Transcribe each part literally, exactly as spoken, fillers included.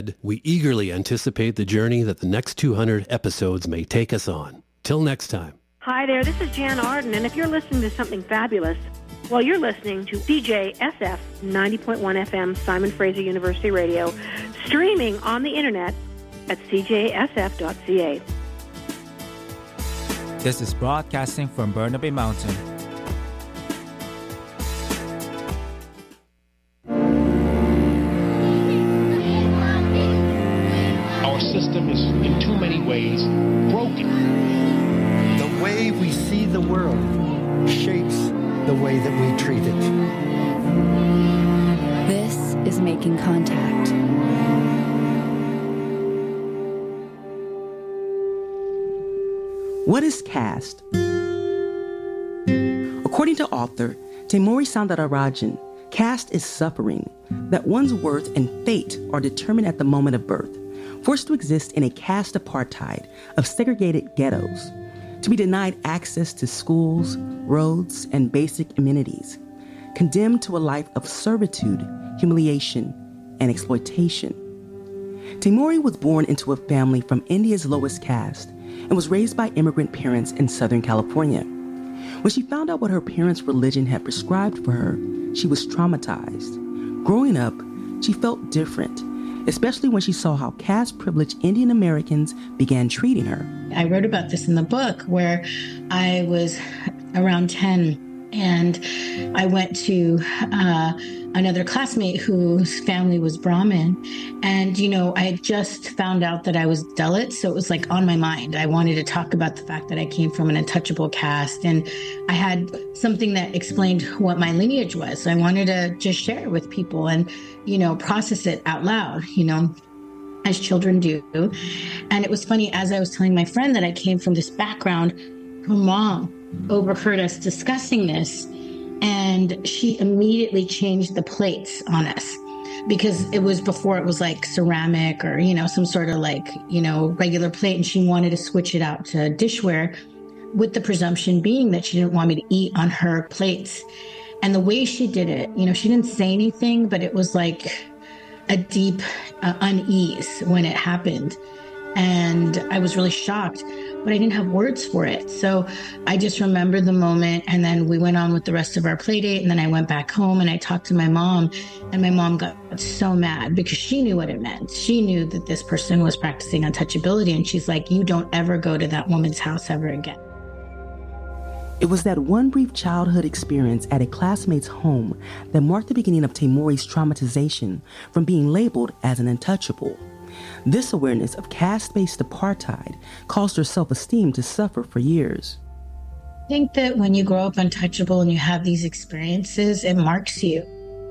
We eagerly anticipate the journey that the next two hundred episodes may take us on. Till next time. Hi there, this is Jan Arden, and if you're listening to something fabulous, well, you're listening to C J S F ninety point one F M, Simon Fraser University Radio, streaming on the internet at c j s f dot c a. This is broadcasting from Burnaby Mountain. Our system is in too many ways broken. The way we see the world shapes the way that we treat it. This is Making Contact. What is caste? According to author Temuri Soundararajan, caste is suffering, that one's worth and fate are determined at the moment of birth, forced to exist in a caste apartheid of segregated ghettos, to be denied access to schools, roads, and basic amenities, condemned to a life of servitude, humiliation, and exploitation. Temuri was born into a family from India's lowest caste and was raised by immigrant parents in Southern California. When she found out what her parents' religion had prescribed for her, she was traumatized. Growing up, she felt different, especially when she saw how caste-privileged Indian Americans began treating her. I wrote about this in the book where I was around ten and I went to uh, another classmate whose family was Brahmin. And, you know, I had just found out that I was Dalit. So it was like on my mind. I wanted to talk about the fact that I came from an untouchable caste. And I had something that explained what my lineage was. So I wanted to just share it with people and, you know, process it out loud, you know, as children do. And it was funny, as I was telling my friend that I came from this background, her mom overheard us discussing this, and she immediately changed the plates on us, because it was before it was like ceramic or, you know, some sort of like, you know, regular plate. And she wanted to switch it out to dishware, with the presumption being that she didn't want me to eat on her plates. And the way she did it, you know, she didn't say anything, but it was like a deep uh, unease when it happened. And I was really shocked, but I didn't have words for it. So I just remembered the moment, and then we went on with the rest of our play date. And then I went back home and I talked to my mom, and my mom got so mad because she knew what it meant. She knew that this person was practicing untouchability. And she's like, you don't ever go to that woman's house ever again. It was that one brief childhood experience at a classmate's home that marked the beginning of Temuri's traumatization from being labeled as an untouchable. This awareness of caste-based apartheid caused her self-esteem to suffer for years. I think that when you grow up untouchable and you have these experiences, it marks you.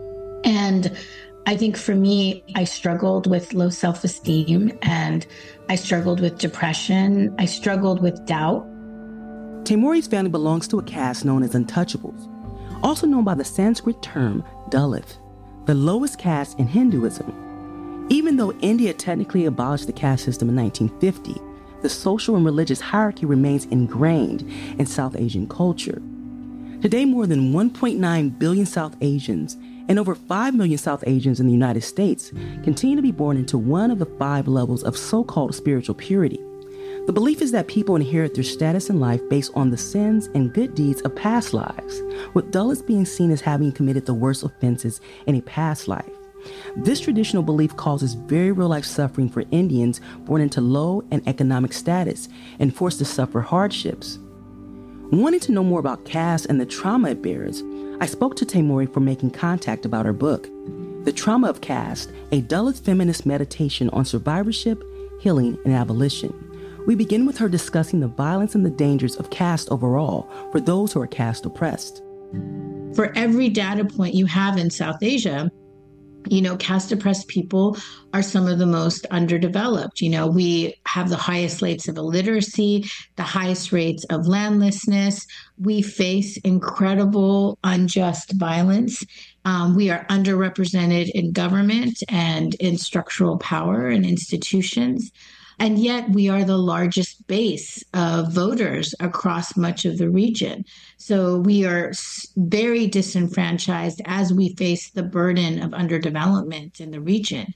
And I think for me, I struggled with low self-esteem, and I struggled with depression. I struggled with doubt. Temuri's family belongs to a caste known as untouchables, also known by the Sanskrit term Dalit, the lowest caste in Hinduism. Even though India technically abolished the caste system in nineteen fifty, the social and religious hierarchy remains ingrained in South Asian culture. Today, more than one point nine billion South Asians and over five million South Asians in the United States continue to be born into one of the five levels of so-called spiritual purity. The belief is that people inherit their status in life based on the sins and good deeds of past lives, with Dalits being seen as having committed the worst offenses in a past life. This traditional belief causes very real-life suffering for Indians born into low and economic status and forced to suffer hardships. Wanting to know more about caste and the trauma it bears, I spoke to Temuri for Making Contact about her book, The Trauma of Caste, a Dalit feminist meditation on survivorship, healing, and abolition. We begin with her discussing the violence and the dangers of caste overall for those who are caste oppressed. For every data point you have in South Asia, you know, caste oppressed people are some of the most underdeveloped. You know, we have the highest rates of illiteracy, the highest rates of landlessness. We face incredible unjust violence. Um, we are underrepresented in government and in structural power and institutions. And yet we are the largest base of voters across much of the region. So we are very disenfranchised as we face the burden of underdevelopment in the region.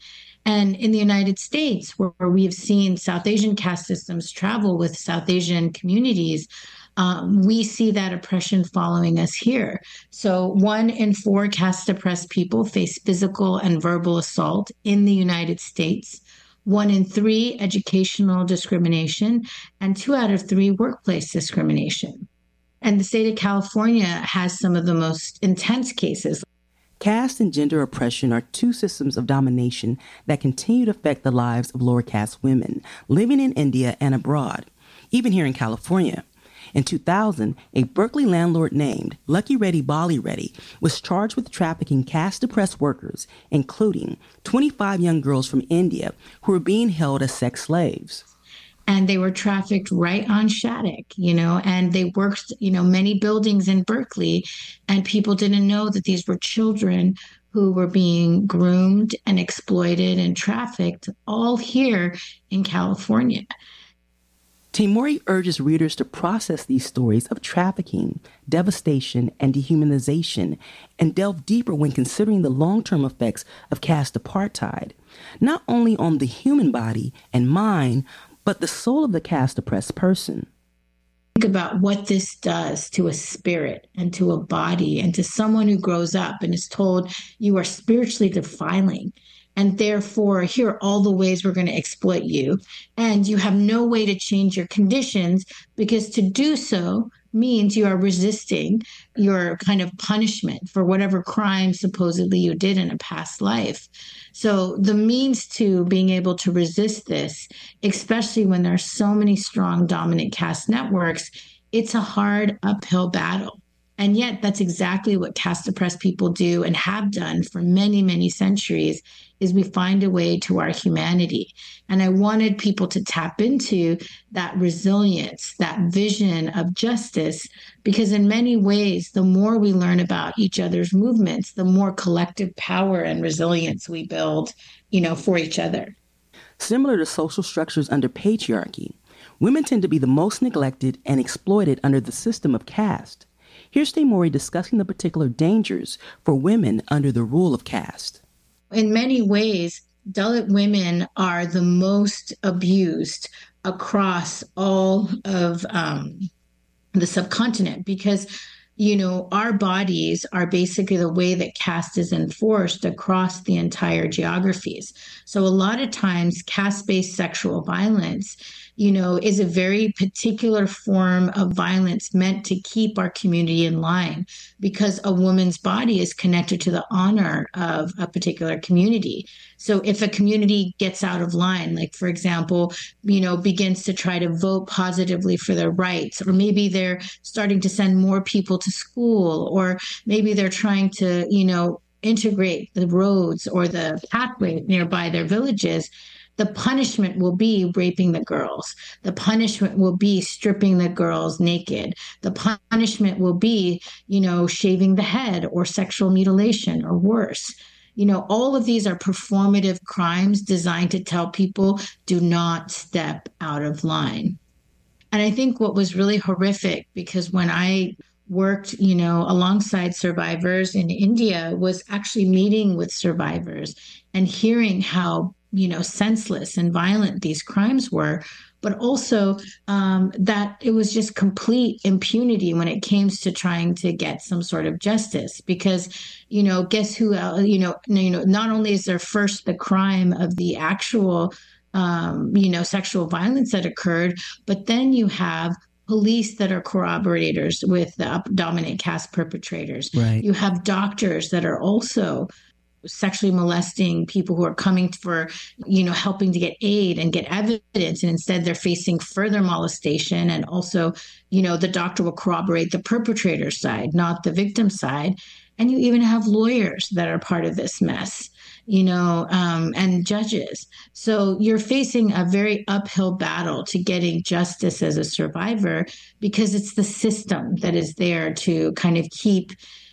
And in the United States, where, where we've seen South Asian caste systems travel with South Asian communities, um, we see that oppression following us here. So one in four caste-oppressed people face physical and verbal assault in the United States, one in three educational discrimination, and two out of three workplace discrimination. And the state of California has some of the most intense cases. Caste and gender oppression are two systems of domination that continue to affect the lives of lower caste women living in India and abroad, even here in California. In two thousand, a Berkeley landlord named Lucky Reddy Bali Reddy was charged with trafficking caste-oppressed workers, including twenty-five young girls from India who were being held as sex slaves. And they were trafficked right on Shattuck, you know, and they worked, you know, many buildings in Berkeley, and people didn't know that these were children who were being groomed and exploited and trafficked all here in California. Timori urges readers to process these stories of trafficking, devastation, and dehumanization, and delve deeper when considering the long-term effects of caste apartheid, not only on the human body and mind, but the soul of the caste-oppressed person. Think about what this does to a spirit and to a body and to someone who grows up and is told you are spiritually defiling. And therefore, here are all the ways we're going to exploit you. And you have no way to change your conditions, because to do so means you are resisting your kind of punishment for whatever crime supposedly you did in a past life. So the means to being able to resist this, especially when there are so many strong dominant caste networks, it's a hard uphill battle. And yet that's exactly what caste-oppressed people do and have done for many, many centuries, is we find a way to our humanity. And I wanted people to tap into that resilience, that vision of justice, because in many ways, the more we learn about each other's movements, the more collective power and resilience we build, you know, for each other. Similar to social structures under patriarchy, women tend to be the most neglected and exploited under the system of caste. Here's Timori discussing the particular dangers for women under the rule of caste. In many ways, Dalit women are the most abused across all of um, the subcontinent, because, you know, our bodies are basically the way that caste is enforced across the entire geographies. So a lot of times caste-based sexual violence, you know, is a very particular form of violence meant to keep our community in line, because a woman's body is connected to the honor of a particular community. So if a community gets out of line, like, for example, you know, begins to try to vote positively for their rights, or maybe they're starting to send more people to school, or maybe they're trying to, you know, integrate the roads or the pathways nearby their villages, the punishment will be raping the girls. The punishment will be stripping the girls naked. The punishment will be, you know, shaving the head or sexual mutilation or worse. You know, all of these are performative crimes designed to tell people, do not step out of line. And I think what was really horrific, because when I worked, you know, alongside survivors in India, was actually meeting with survivors and hearing how, you know, senseless and violent these crimes were, but also um, that it was just complete impunity when it came to trying to get some sort of justice. Because, you know, guess who, you know, you know, not only is there first the crime of the actual, um, you know, sexual violence that occurred, but then you have police that are corroborators with the dominant caste perpetrators. Right. You have doctors that are also sexually molesting people who are coming for, you know, helping to get aid and get evidence. And instead they're facing further molestation. And also, you know, the doctor will corroborate the perpetrator side, not the victim side. And you even have lawyers that are part of this mess, you know, um, and judges. So you're facing a very uphill battle to getting justice as a survivor, because it's the system that is there to kind of keep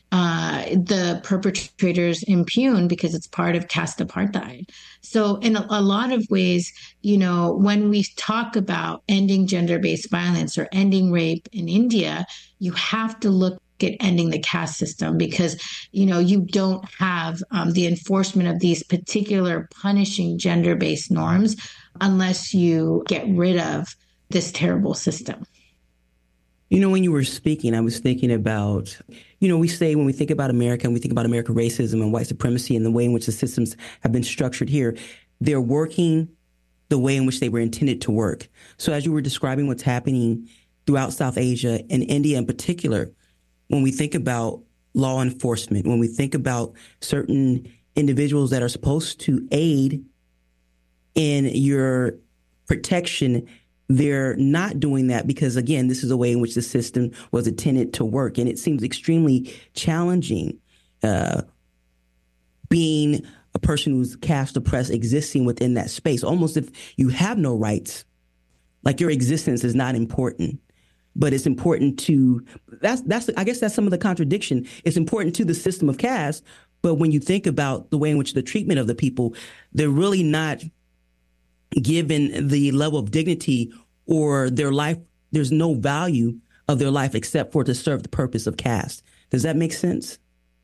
Uh, the perpetrators impugned, because it's part of caste apartheid. So in a, a lot of ways, you know, when we talk about ending gender-based violence or ending rape in India, you have to look at ending the caste system because, you know, you don't have um, the enforcement of these particular punishing gender-based norms unless you get rid of this terrible system. You know, when you were speaking, I was thinking about, you know, we say when we think about America and we think about American racism and white supremacy and the way in which the systems have been structured here, they're working the way in which they were intended to work. So as you were describing what's happening throughout South Asia and India in particular, when we think about law enforcement, when we think about certain individuals that are supposed to aid in your protection, they're not doing that because, again, this is a way in which the system was intended to work. And it seems extremely challenging uh, being a person who's caste oppressed, existing within that space, almost if you have no rights, like your existence is not important. But it's important to, that's, that's, I guess that's some of the contradiction. It's important to the system of caste. But when you think about the way in which the treatment of the people, they're really not given the level of dignity or their life, there's no value of their life except for to serve the purpose of caste. Does that make sense?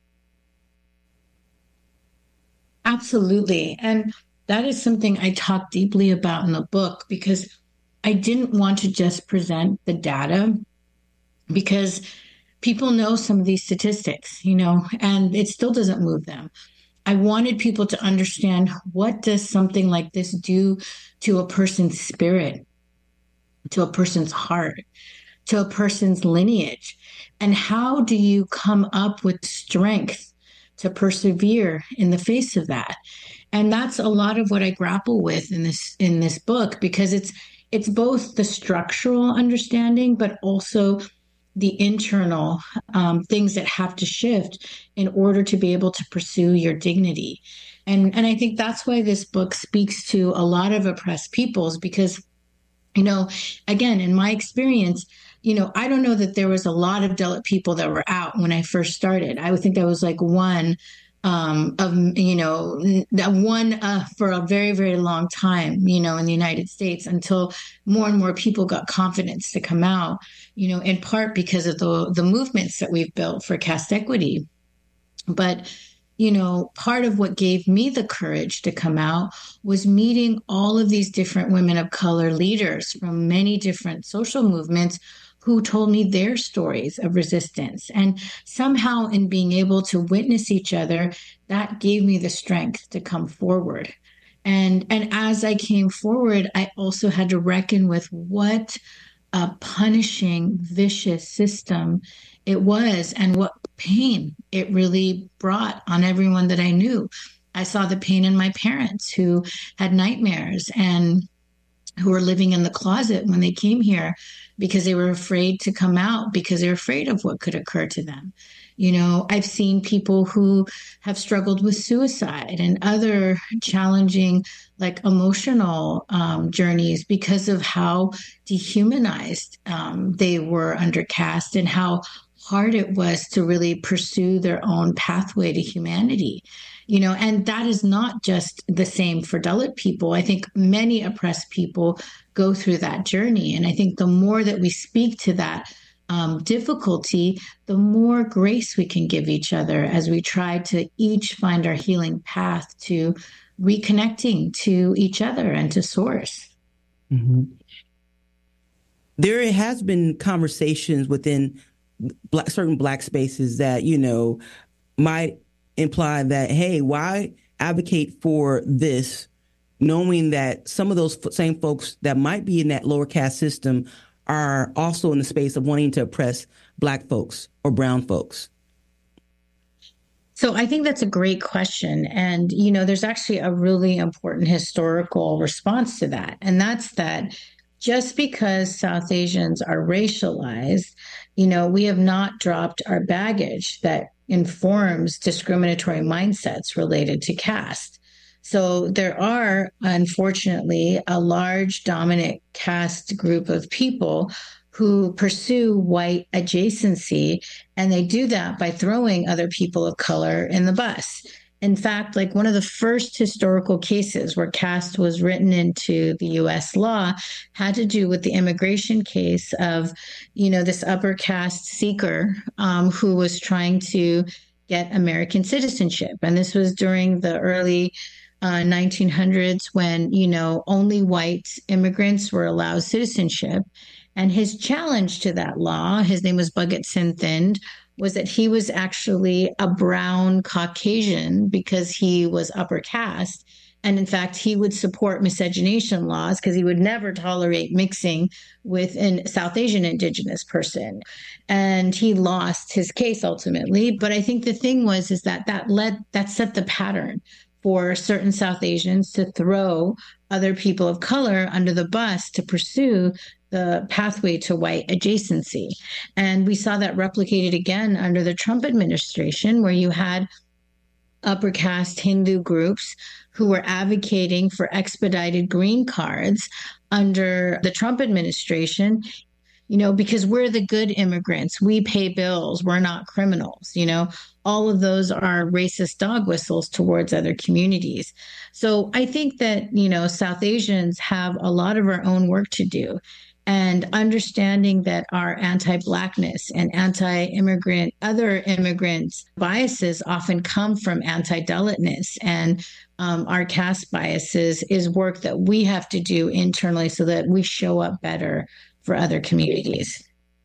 Absolutely. And that is something I talk deeply about in the book because I didn't want to just present the data because people know some of these statistics, you know, and it still doesn't move them. I wanted people to understand, what does something like this do to a person's spirit, to a person's heart, to a person's lineage? And how do you come up with strength to persevere in the face of that? And that's a lot of what I grapple with in this in this book, because it's it's both the structural understanding, but also the internal um, things that have to shift in order to be able to pursue your dignity. And, and I think that's why this book speaks to a lot of oppressed peoples, because, you know, again, in my experience, you know, I don't know that there was a lot of Dalit people that were out when I first started. I would think that was like one um, of, you know, one uh, for a very, very long time, you know, in the United States, until more and more people got confidence to come out, you know, in part because of the, the movements that we've built for caste equity. But, you know, part of what gave me the courage to come out was meeting all of these different women of color leaders from many different social movements who told me their stories of resistance. And somehow in being able to witness each other, that gave me the strength to come forward. And, and as I came forward, I also had to reckon with what a punishing, vicious system it was and what pain it really brought on everyone that I knew. I saw the pain in my parents who had nightmares and who were living in the closet when they came here because they were afraid to come out, because they were afraid of what could occur to them. You know, I've seen people who have struggled with suicide and other challenging, like emotional um, journeys because of how dehumanized um, they were under caste and how hard it was to really pursue their own pathway to humanity. You know, and that is not just the same for Dalit people. I think many oppressed people go through that journey. And I think the more that we speak to that um, difficulty, the more grace we can give each other as we try to each find our healing path to reconnecting to each other and to source. Mm-hmm. There has been conversations within black, certain Black spaces that, you know, might imply that, hey, why advocate for this, knowing that some of those same folks that might be in that lower caste system are also in the space of wanting to oppress Black folks or brown folks? So I think that's a great question. And, you know, there's actually a really important historical response to that. And that's that just because South Asians are racialized, you know, we have not dropped our baggage that informs discriminatory mindsets related to caste. So there are, unfortunately, a large dominant caste group of people who pursue white adjacency, and they do that by throwing other people of color in the bus. In fact, like one of the first historical cases where caste was written into the U S law had to do with the immigration case of, you know, this upper caste seeker um, who was trying to get American citizenship. And this was during the early uh, nineteen hundreds when, you know, only white immigrants were allowed citizenship. And his challenge to that law, his name was Bhagat Singh Thind, was that he was actually a brown Caucasian because he was upper caste. And in fact, he would support miscegenation laws because he would never tolerate mixing with a South Asian indigenous person. And he lost his case ultimately. But I think the thing was, is that that led, that set the pattern for certain South Asians to throw other people of color under the bus to pursue the pathway to white adjacency. And we saw that replicated again under the Trump administration, where you had upper caste Hindu groups who were advocating for expedited green cards under the Trump administration, you know, because we're the good immigrants. We pay bills. We're not criminals. You know, all of those are racist dog whistles towards other communities. So I think that, you know, South Asians have a lot of our own work to do. And understanding that our anti-Blackness and anti-immigrant, other immigrants' biases often come from anti-Dalitness, and um, our caste biases is work that we have to do internally so that we show up better for other communities.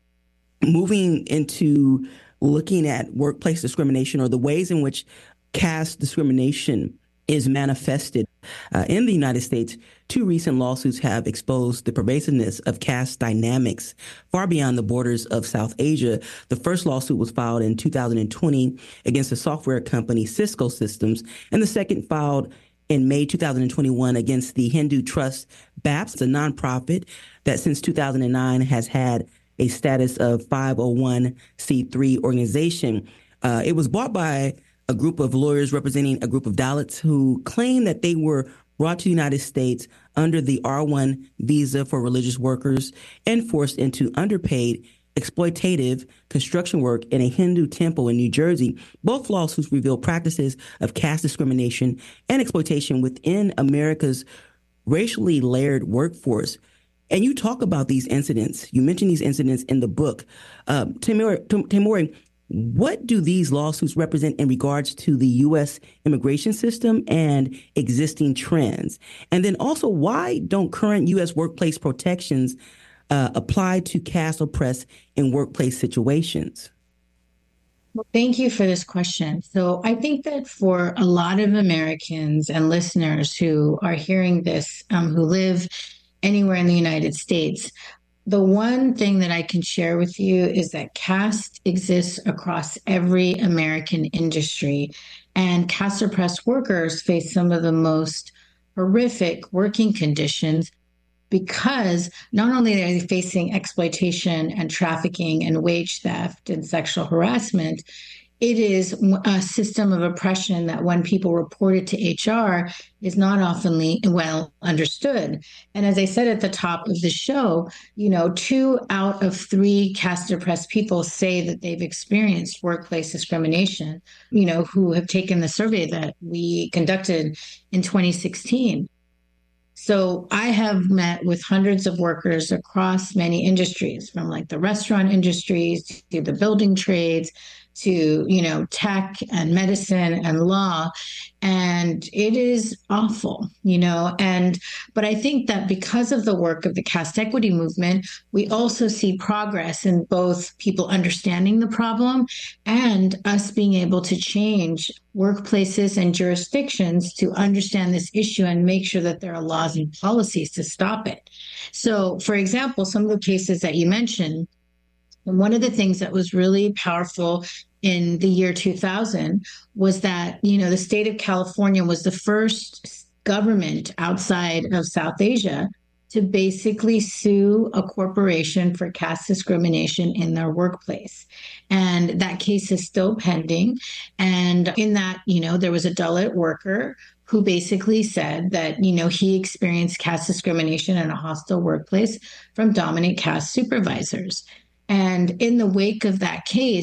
Moving into looking at workplace discrimination, or the ways in which caste discrimination is manifested uh, in the United States, two recent lawsuits have exposed the pervasiveness of caste dynamics far beyond the borders of South Asia. The first lawsuit was filed in two thousand twenty against the software company Cisco Systems, and the second filed in May two thousand twenty-one against the Hindu Trust B A P S, a nonprofit that since two thousand nine has had a status of five oh one c three organization. Uh, it was bought by a group of lawyers representing a group of Dalits who claim that they were brought to the United States under the R one visa for religious workers and forced into underpaid, exploitative construction work in a Hindu temple in New Jersey. Both lawsuits reveal practices of caste discrimination and exploitation within America's racially layered workforce. And you talk about these incidents. You mention these incidents in the book. Um, Temuri, Temuri, what do these lawsuits represent in regards to the U S immigration system and existing trends? And then also, why don't current U S workplace protections uh, apply to caste oppressed in workplace situations? Well, thank you for this question. So I think that for a lot of Americans and listeners who are hearing this, um, who live anywhere in the United States, the one thing that I can share with you is that caste exists across every American industry, and caste oppressed workers face some of the most horrific working conditions because not only are they facing exploitation and trafficking and wage theft and sexual harassment, it is a system of oppression that when people report it to H R is not often well understood. And as I said at the top of the show, you know, two out of three caste oppressed people say that they've experienced workplace discrimination, you know, who have taken the survey that we conducted in twenty sixteen. So I have met with hundreds of workers across many industries, from like the restaurant industries to the building trades, to, you know, tech and medicine and law. And it is awful, you know, and, but I think that because of the work of the caste equity movement, we also see progress in both people understanding the problem and us being able to change workplaces and jurisdictions to understand this issue and make sure that there are laws and policies to stop it. So, for example, some of the cases that you mentioned, and one of the things that was really powerful in the year two thousand was that, you know, the state of California was the first government outside of South Asia to basically sue a corporation for caste discrimination in their workplace. And that case is still pending. And in that, you know, there was a Dalit worker who basically said that, you know, he experienced caste discrimination in a hostile workplace from dominant caste supervisors. And in the wake of that case,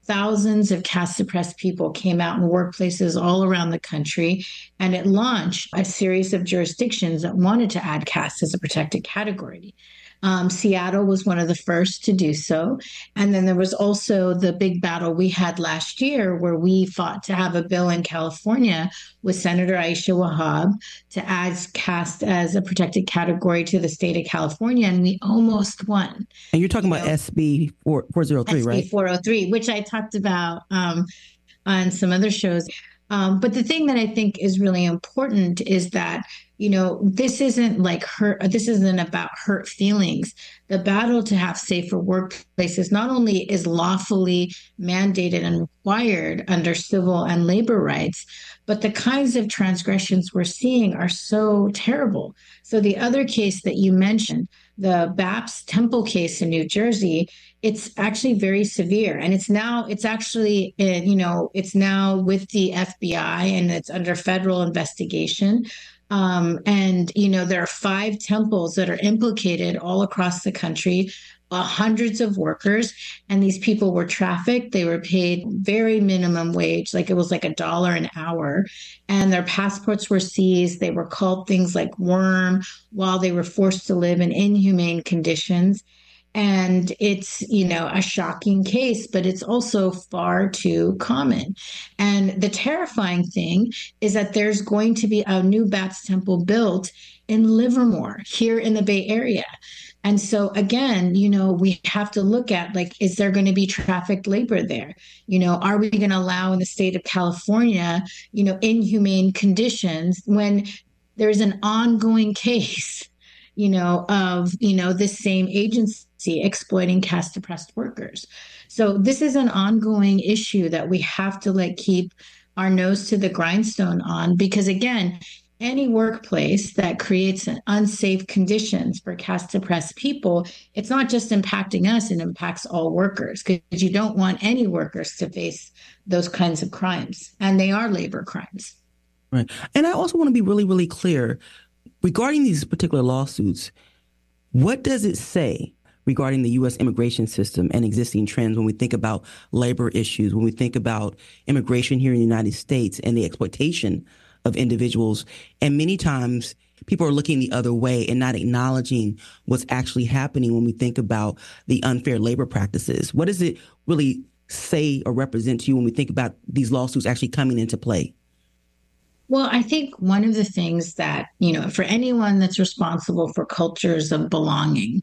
thousands of caste-suppressed people came out in workplaces all around the country, and it launched a series of jurisdictions that wanted to add caste as a protected category. Um, Seattle was one of the first to do so. And then there was also the big battle we had last year where we fought to have a bill in California with Senator Aisha Wahab to add caste as a protected category to the state of California. And we almost won. And you're talking you about know, S B four oh three, right? S B four oh three, which I talked about um, on some other shows. Um, but the thing that I think is really important is that, you know, this isn't like hurt. This isn't about hurt feelings. The battle to have safer workplaces not only is lawfully mandated and required under civil and labor rights, but the kinds of transgressions we're seeing are so terrible. So the other case that you mentioned, the Baps Temple case in New Jersey, it's actually very severe. And it's now, it's actually, you know, it's now with the F B I and it's under federal investigation. Um, and, you know, there are five temples that are implicated all across the country, uh, hundreds of workers. And these people were trafficked. They were paid very minimum wage, like it was like a dollar an hour. And their passports were seized. They were called things like worm while they were forced to live in inhumane conditions. And it's, you know, a shocking case, but it's also far too common. And the terrifying thing is that there's going to be a new Baps Temple built in Livermore, here in the Bay Area. And so, again, you know, we have to look at, like, is there going to be trafficked labor there? You know, are we going to allow in the state of California, you know, inhumane conditions when there's an ongoing case, you know, of, you know, this same agency exploiting caste-oppressed workers? So this is an ongoing issue that we have to like keep our nose to the grindstone on, because again, any workplace that creates unsafe conditions for caste-oppressed people, it's not just impacting us, it impacts all workers, because you don't want any workers to face those kinds of crimes, and they are labor crimes. Right. And I also want to be really, really clear regarding these particular lawsuits. What does it say regarding the U S immigration system and existing trends when we think about labor issues, when we think about immigration here in the United States and the exploitation of individuals? And many times people are looking the other way and not acknowledging what's actually happening when we think about the unfair labor practices. What does it really say or represent to you when we think about these lawsuits actually coming into play? Well, I think one of the things that, you know, for anyone that's responsible for cultures of belonging,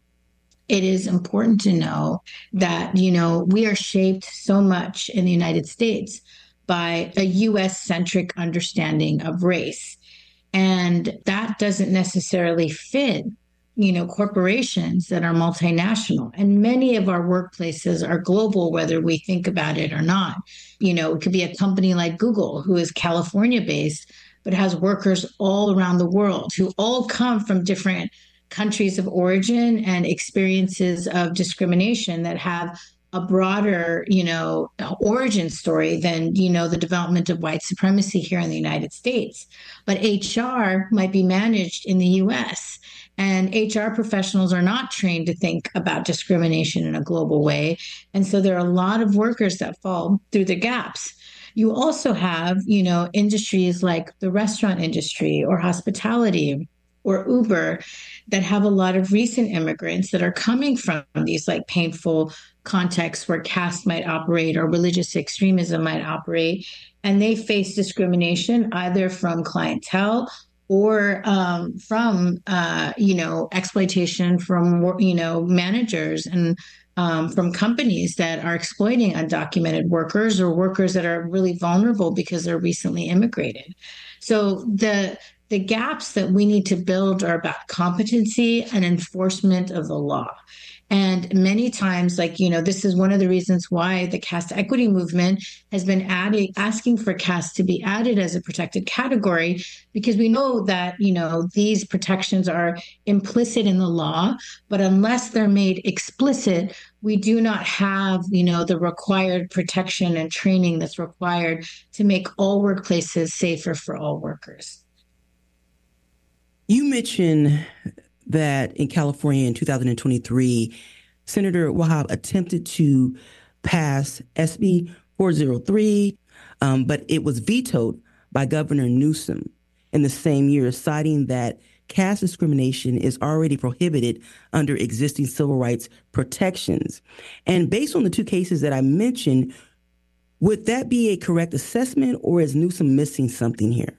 it is important to know that, you know, we are shaped so much in the United States by a U S-centric understanding of race. And that doesn't necessarily fit, you know, corporations that are multinational. And many of our workplaces are global, whether we think about it or not. You know, it could be a company like Google, who is California-based, but has workers all around the world who all come from different countries of origin and experiences of discrimination that have a broader, you know, origin story than, you know, the development of white supremacy here in the United States. But H R might be managed in the U S, and H R professionals are not trained to think about discrimination in a global way. And so there are a lot of workers that fall through the gaps. You also have, you know, industries like the restaurant industry or hospitality or Uber that have a lot of recent immigrants that are coming from these like painful contexts where caste might operate or religious extremism might operate. And they face discrimination either from clientele or um, from, uh, you know, exploitation from, you know, managers and um, from companies that are exploiting undocumented workers or workers that are really vulnerable because they're recently immigrated. So the The gaps that we need to build are about competency and enforcement of the law. And many times, like, you know, this is one of the reasons why the caste equity movement has been adding, asking for caste to be added as a protected category, because we know that, you know, these protections are implicit in the law, but unless they're made explicit, we do not have, you know, the required protection and training that's required to make all workplaces safer for all workers. You mentioned that in California in two thousand twenty-three, Senator Wahab attempted to passed S B four oh three, um, but it was vetoed by Governor Newsom in the same year, citing that caste discrimination is already prohibited under existing civil rights protections. And based on the two cases that I mentioned, would that be a correct assessment, or is Newsom missing something here?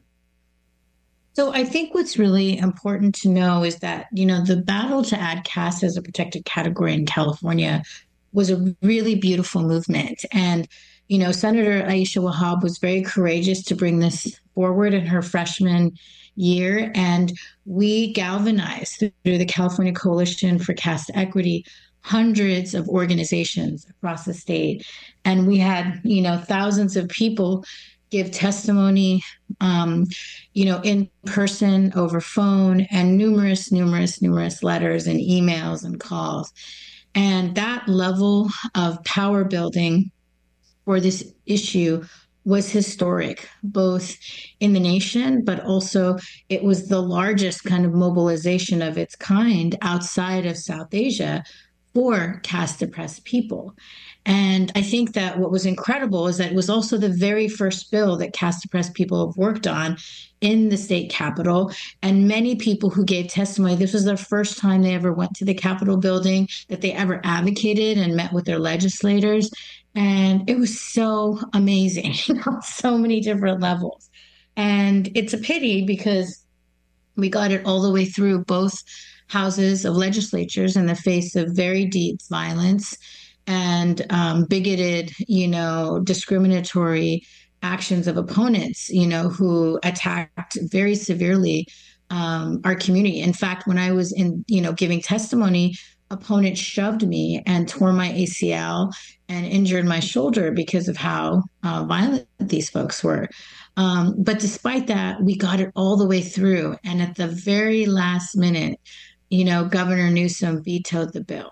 So I think what's really important to know is that, you know, the battle to add caste as a protected category in California was a really beautiful movement. And, you know, Senator Aisha Wahab was very courageous to bring this forward in her freshman year. And we galvanized through the California Coalition for Caste Equity hundreds of organizations across the state. And we had, you know, thousands of people give testimony, um, you know, in person, over phone, and numerous, numerous, numerous letters and emails and calls. And that level of power building for this issue was historic, both in the nation, but also it was the largest kind of mobilization of its kind outside of South Asia for caste-oppressed people. And I think that what was incredible is that it was also the very first bill that caste-oppressed people have worked on in the state capitol. And many people who gave testimony, this was their first time they ever went to the Capitol building, that they ever advocated and met with their legislators. And it was so amazing on so many different levels. And it's a pity because we got it all the way through both houses of legislatures in the face of very deep violence and um, bigoted, you know, discriminatory actions of opponents, you know, who attacked very severely um, our community. In fact, when I was in, you know, giving testimony, opponents shoved me and tore my A C L and injured my shoulder because of how uh, violent these folks were. Um, but despite that, we got it all the way through. And at the very last minute, you know, Governor Newsom vetoed the bill.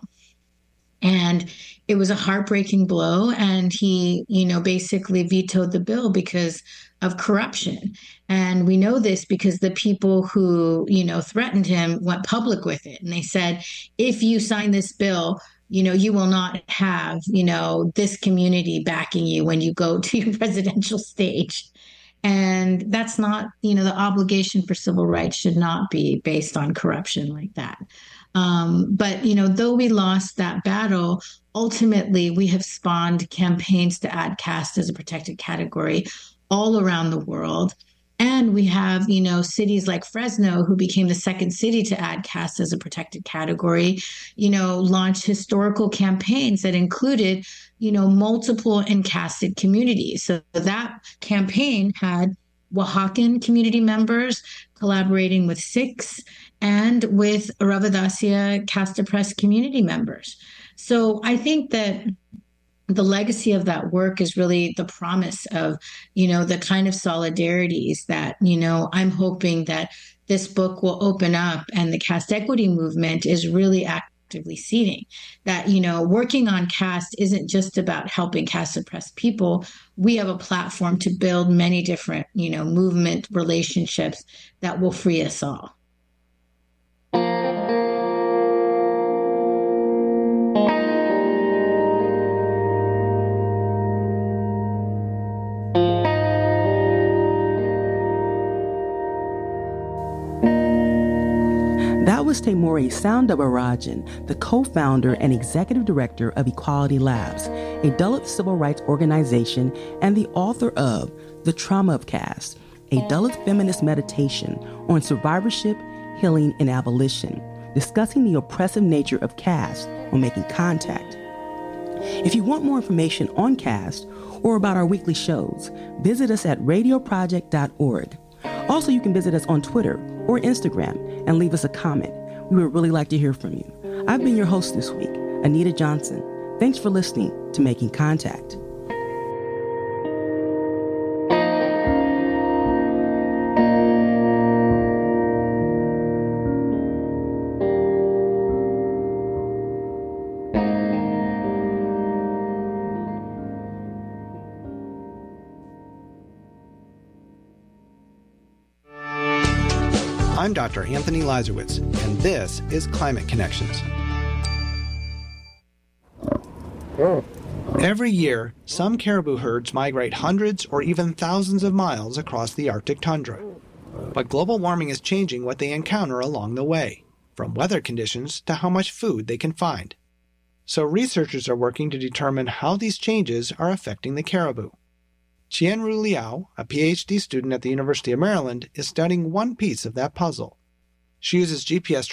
And it was a heartbreaking blow. And he, you know, basically vetoed the bill because of corruption. And we know this because the people who, you know, threatened him went public with it. And they said, if you sign this bill, you know, you will not have, you know, this community backing you when you go to your presidential stage. And that's not, you know, the obligation for civil rights should not be based on corruption like that. Um, but, you know, though we lost that battle, ultimately we have spawned campaigns to add caste as a protected category all around the world. And we have, you know, cities like Fresno, who became the second city to add caste as a protected category, you know, launched historical campaigns that included, you know, multiple encasted communities. So that campaign had Oaxacan community members collaborating with Sikhs and with Ravadasya caste-oppressed community members. So I think that the legacy of that work is really the promise of, you know, the kind of solidarities that, you know, I'm hoping that this book will open up, and the caste equity movement is really actively seeding. That, you know, working on caste isn't just about helping caste oppressed people. We have a platform to build many different, you know, movement relationships that will free us all. That was Temuri Soundabarajan, the co-founder and executive director of Equality Labs, a Dalit civil rights organization, and the author of The Trauma of Caste, a Dalit feminist meditation on survivorship, healing, and abolition, discussing the oppressive nature of caste on Making Contact. If you want more information on caste or about our weekly shows, visit us at radio project dot org. Also, you can visit us on Twitter or Instagram and leave us a comment. We would really like to hear from you. I've been your host this week, Anita Johnson. Thanks for listening to Making Contact. I'm Doctor Anthony Lazarowitz, and this is Climate Connections. Every year, some caribou herds migrate hundreds or even thousands of miles across the Arctic tundra. But global warming is changing what they encounter along the way, from weather conditions to how much food they can find. So researchers are working to determine how these changes are affecting the caribou. Qianru Liao, a P H D student at the University of Maryland, is studying one piece of that puzzle. She uses G P S